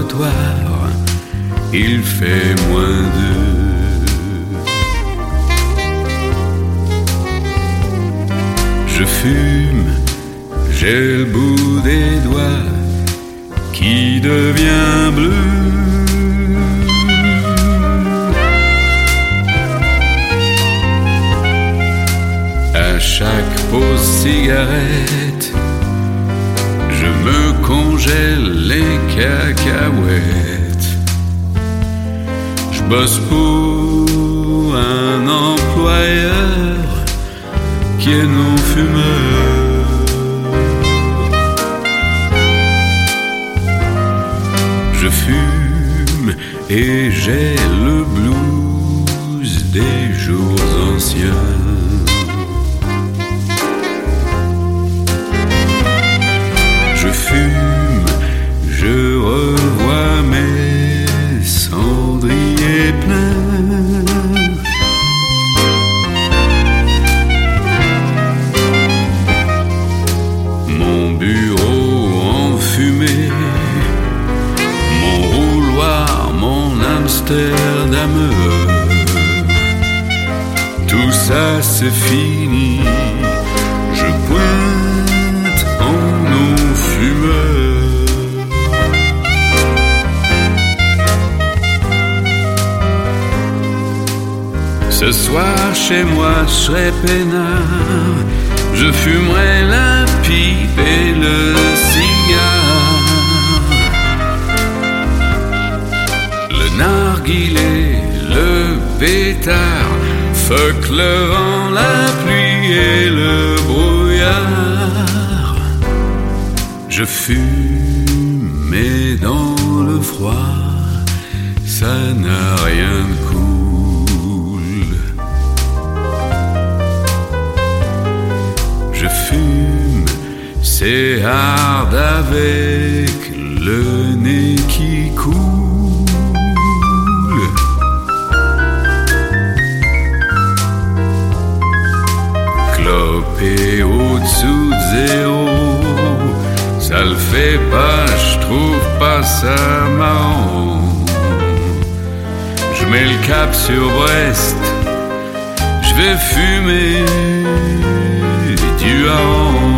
trottoir, il fait -2. Je fume, j'ai le bout des doigts qui devient bleu. À chaque pause cigarette, je me congèle les cacahuètes. Je bosse pour un employeur qui est non-fumeur. Je fume et j'ai le blues des jours anciens. Je fume, je revois mes cendriers pleins. Mon bureau enfumé, mon rouloir, mon Amsterdam. Tout ça c'est fini, je pointe en non-fumeur. Ce soir chez moi je serai peinard, je fumerai la pipe et le cigare. Le narguilé, le pétard, fuck le vent, la pluie et le brouillard. Je fume mais dans le froid, ça n'a rien de cool. Je fume, c'est hard avec le nez qui coule. Clopé au-dessous de 0, ça le fait pas, je trouve pas ça marrant. Je mets le cap sur Brest, je vais fumer du hareng.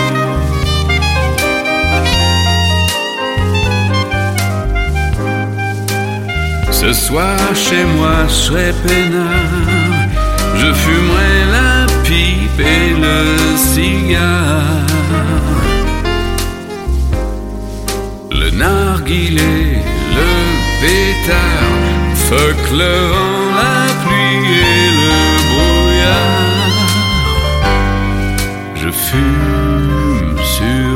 Ce soir chez moi je serai peinard, je fumerai la pipe et le cigare. Le narguilé, le pétard, fuck le vent, la pluie et le brouillard. Je fume sur